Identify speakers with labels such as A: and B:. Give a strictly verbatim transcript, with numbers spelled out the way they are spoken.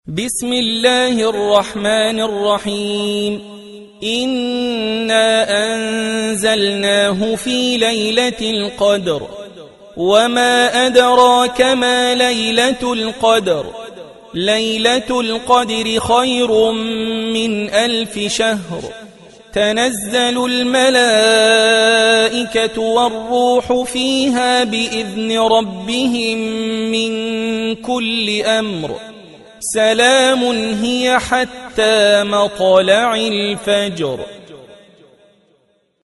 A: بسم الله الرحمن الرحيم. إنا أنزلناه في ليلة القدر وما أدراك ما ليلة القدر ليلة القدر خير من ألف شهر. تنزل الملائكة والروح فيها بإذن ربهم من كل أمر. سلام هي حتى مطلع الفجر.